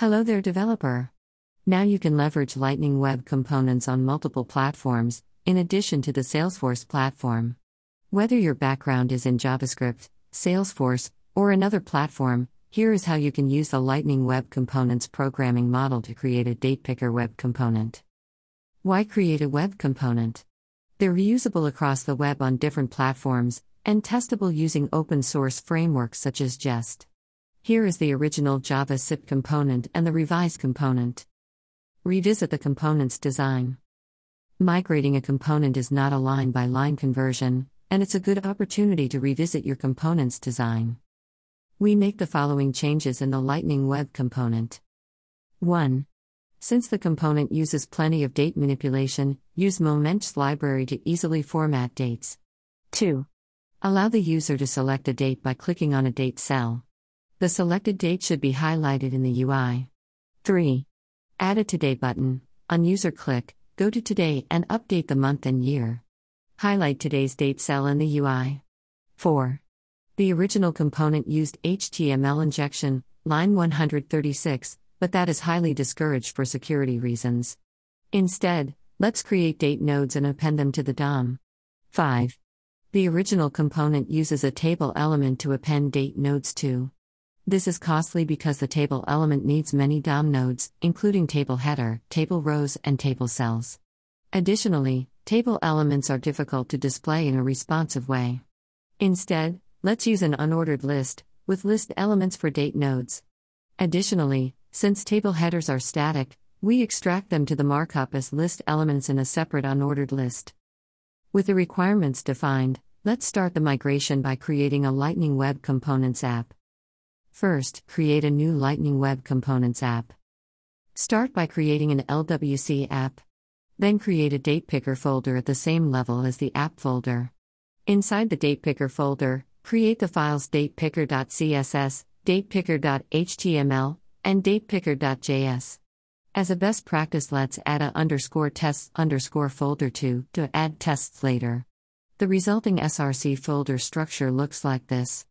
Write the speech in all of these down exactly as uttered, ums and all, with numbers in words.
Hello there, developer. Now you can leverage Lightning Web Components on multiple platforms, in addition to the Salesforce platform. Whether your background is in JavaScript, Salesforce, or another platform, here is how you can use the Lightning Web Components programming model to create a date picker web component. Why create a web component? They're reusable across the web on different platforms, and testable using open source frameworks such as Jest. Here is the original Java S I P component and the revised component. Revisit the component's design. Migrating a component is not a line-by-line conversion, and it's a good opportunity to revisit your component's design. We make the following changes in the Lightning Web Component. one. Since the component uses plenty of date manipulation, use Moments's library to easily format dates. two. Allow the user to select a date by clicking on a date cell. The selected date should be highlighted in the U I. three. Add a Today button. On user click, go to Today and update the month and year. Highlight today's date cell in the U I. four. The original component used H T M L injection, line one hundred thirty-six, but that is highly discouraged for security reasons. Instead, let's create date nodes and append them to the D O M. five. The original component uses a table element to append date nodes to. This is costly because the table element needs many D O M nodes, including table header, table rows, and table cells. Additionally, table elements are difficult to display in a responsive way. Instead, let's use an unordered list, with list elements for date nodes. Additionally, since table headers are static, we extract them to the markup as list elements in a separate unordered list. With the requirements defined, let's start the migration by creating a Lightning Web Components app. First, create a new Lightning Web Components app. Start by creating an L W C app. Then create a Date Picker folder at the same level as the app folder. Inside the Date Picker folder, create the files datepicker dot C S S, datepicker dot H T M L, and datepicker dot J S. As a best practice, let's add a underscore tests underscore folder to, to add tests later. The resulting S R C folder structure looks like this.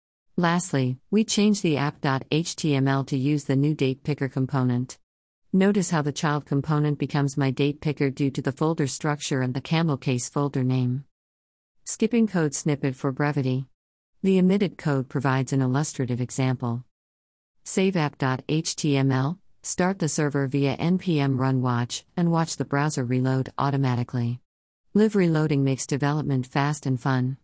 Lastly, we change the app dot H T M L to use the new date picker component. Notice how the child component becomes my date picker due to the folder structure and the camel case folder name. Skipping code snippet for brevity. The omitted code provides an illustrative example. Save app dot H T M L, start the server via npm run watch, and watch the browser reload automatically. Live reloading makes development fast and fun.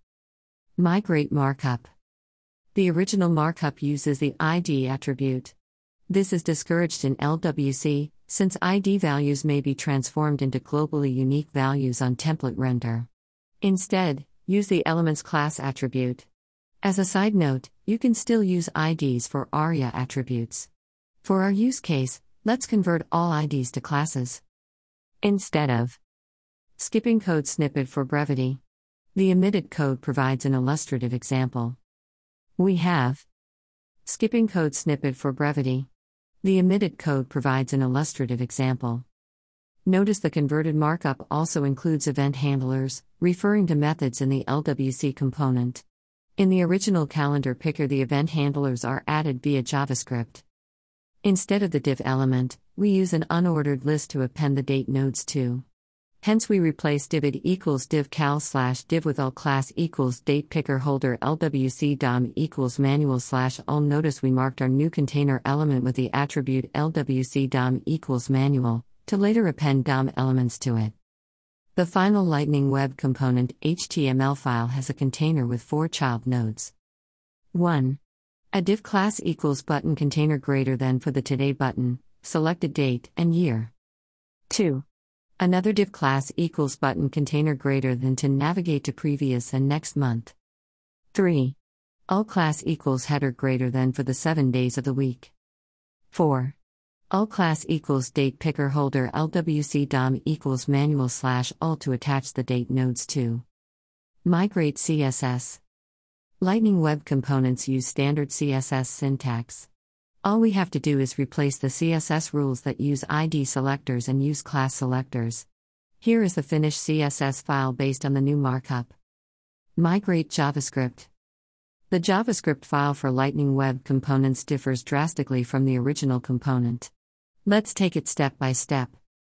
Migrate markup. The original markup uses the I D attribute. This is discouraged in L W C, since I D values may be transformed into globally unique values on template render. Instead, use the elements class attribute. As a side note, you can still use I Ds for ARIA attributes. For our use case, let's convert all I Ds to classes. Instead of skipping code snippet for brevity. The omitted code provides an illustrative example. We have skipping code snippet for brevity. The omitted code provides an illustrative example. Notice the converted markup also includes event handlers, referring to methods in the L W C component. In the original calendar picker, the event handlers are added via JavaScript. Instead of the div element, we use an unordered list to append the date nodes to. Hence we replace divid equals div cal slash div with all class equals date picker holder lwc dom equals manual slash all. Notice we marked our new container element with the attribute lwc dom equals manual, to later append dom elements to it. The final Lightning Web Component H T M L file has a container with four child nodes. one. A div class equals button container greater than for the Today button, selected date and year. two. Another div class equals button container greater than to navigate to previous and next month. three. All class equals header greater than for the seven days of the week. four. All class equals date picker holder lwc dom equals manual slash all to attach the date nodes to. Migrate C S S. Lightning Web Components use standard C S S syntax. All we have to do is replace the C S S rules that use I D selectors and use class selectors. Here is the finished C S S file based on the new markup. Migrate JavaScript. The JavaScript file for Lightning Web Components differs drastically from the original component. Let's take it step by step.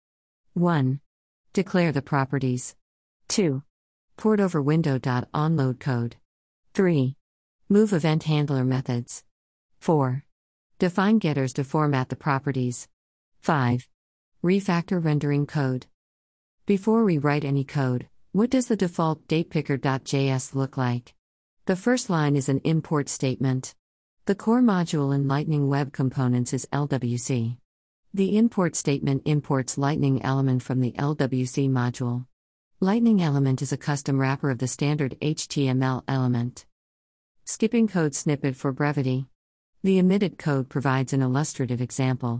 one. Declare the properties. two. Port over window.onload code. three. Move event handler methods. four. Define getters to format the properties. five. Refactor rendering code. Before we write any code, what does the default datepicker.js look like? The first line is an import statement. The core module in Lightning Web Components is L W C. The import statement imports Lightning Element from the L W C module. Lightning Element is a custom wrapper of the standard H T M L element. Skipping code snippet for brevity. The omitted code provides an illustrative example.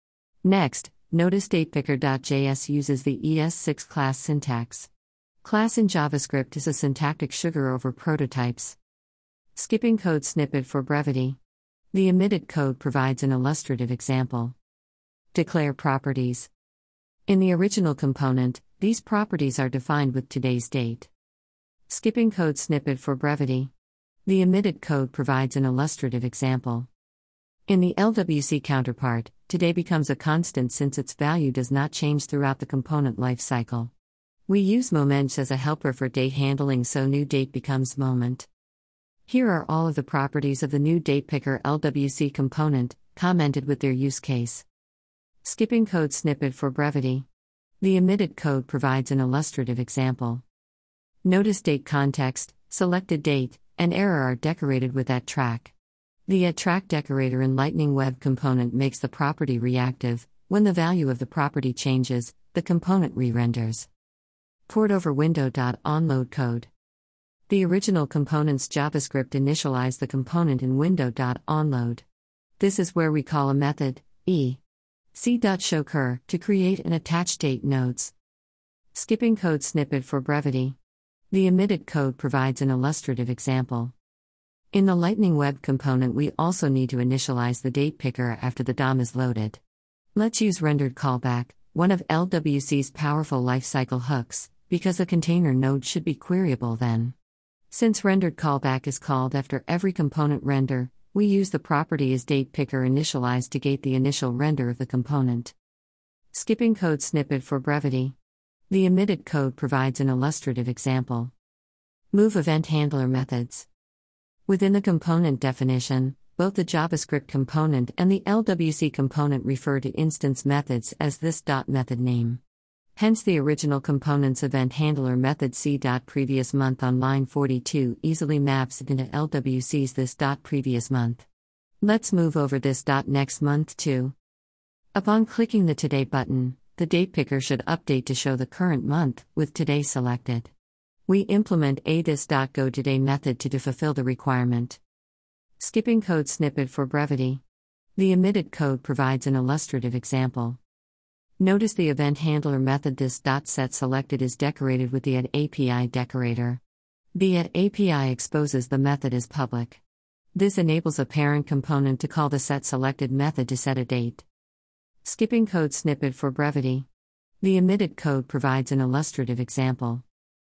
Next, notice datepicker.js uses the E S six class syntax. Class in JavaScript is a syntactic sugar over prototypes. Skipping code snippet for brevity. The omitted code provides an illustrative example. Declare properties. In the original component, these properties are defined with today's date. Skipping code snippet for brevity. The omitted code provides an illustrative example. In the L W C counterpart, today becomes a constant since its value does not change throughout the component lifecycle. We use moments as a helper for date handling, so new date becomes moment. Here are all of the properties of the new datepicker L W C component, commented with their use case. Skipping code snippet for brevity. The omitted code provides an illustrative example. Notice date context, selected date, and error are decorated with at track. The at track decorator in Lightning Web Component makes the property reactive. When the value of the property changes, the component re-renders. Port over window.onload code. The original component's JavaScript initialized the component in window.onload. This is where we call a method, e c.showCur, to create and attach date nodes. Skipping code snippet for brevity. The omitted code provides an illustrative example. In the Lightning Web Component, we also need to initialize the date picker after the D O M is loaded. Let's use rendered callback, one of L W C's powerful lifecycle hooks, because a container node should be queryable then. Since rendered callback is called after every component render, we use the property is datePicker initialized to gate the initial render of the component. Skipping code snippet for brevity. The omitted code provides an illustrative example. Move event handler methods. Within the component definition, both the JavaScript component and the L W C component refer to instance methods as this dot method name. Hence the original component's event handler method c.previous_month on line forty-two easily maps into L W C's this.previous_month. Let's move over this.nextMonth too. Upon clicking the Today button, the date picker should update to show the current month, with today selected. We implement a this.goToday method to, to fulfill the requirement. Skipping code snippet for brevity. The omitted code provides an illustrative example. Notice the event handler method this.setSelected is decorated with the add A P I decorator. The add A P I exposes the method as public. This enables a parent component to call the setSelected method to set a date. Skipping code snippet for brevity. The omitted code provides an illustrative example.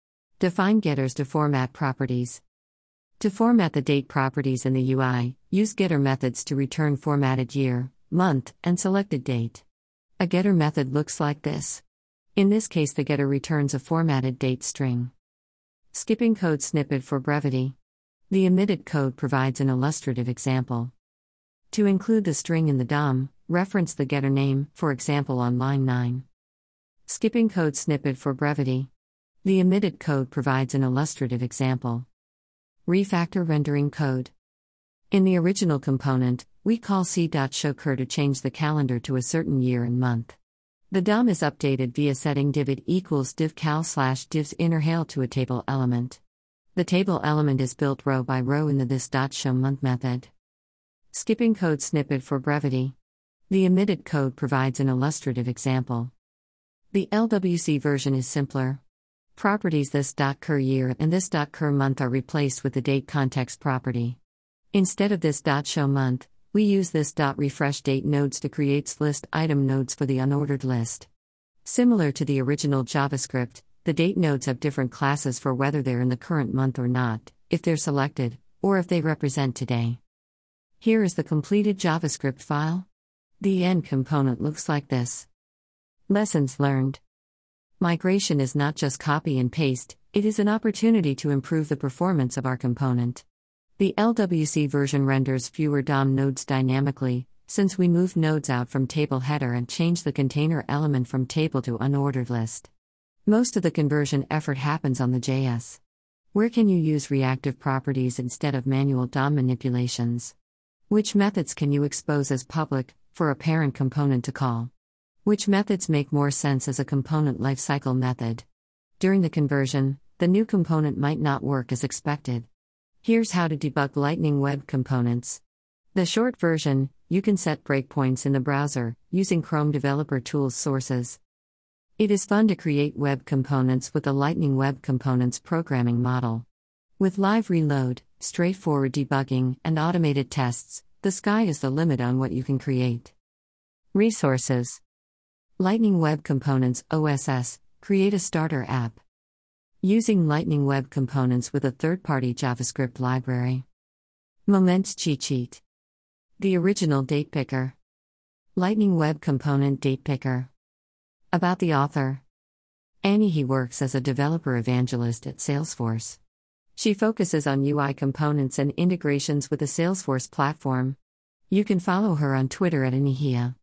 Define getters to format properties. To format the date properties in the U I, use getter methods to return formatted year, month, and selected date. A getter method looks like this. In this case, the getter returns a formatted date string. Skipping code snippet for brevity. The omitted code provides an illustrative example. To include the string in the D O M, reference the getter name, for example on line nine. Skipping code snippet for brevity. The omitted code provides an illustrative example. Refactor rendering code. In the original component, we call c.showCur to change the calendar to a certain year and month. The D O M is updated via setting divid equals divcal slash divs innerHale to a table element. The table element is built row by row in the this.showMonth method. Skipping code snippet for brevity. The omitted code provides an illustrative example. The L W C version is simpler. Properties this.curYear and this.curMonth are replaced with the date context property. Instead of this.showMonth, we use this.refreshDate nodes to create list item nodes for the unordered list. Similar to the original JavaScript, the date nodes have different classes for whether they're in the current month or not. If they're selected, or if they represent today. Here is the completed JavaScript file. The end component looks like this. Lessons learned. Migration is not just copy and paste, it is an opportunity to improve the performance of our component. The L W C version renders fewer D O M nodes dynamically, since we moved nodes out from table header and changed the container element from table to unordered list. Most of the conversion effort happens on the J S. Where can you use reactive properties instead of manual D O M manipulations? Which methods can you expose as public, for a parent component to call? Which methods make more sense as a component lifecycle method? During the conversion, the new component might not work as expected. Here's how to debug Lightning Web Components. The short version: you can set breakpoints in the browser, using Chrome Developer Tools sources. It is fun to create web components with the Lightning Web Components programming model. With live reload, straightforward debugging, and automated tests, the sky is the limit on what you can create. Resources. Lightning Web Components O S S, create a starter app. Using Lightning Web Components with a third-party JavaScript library. Moments cheat sheet. The original date picker. Lightning Web Component date picker. About the author. Annie. He works as a developer evangelist at Salesforce. She focuses on U I components and integrations with the Salesforce platform. You can follow her on Twitter at Anihia.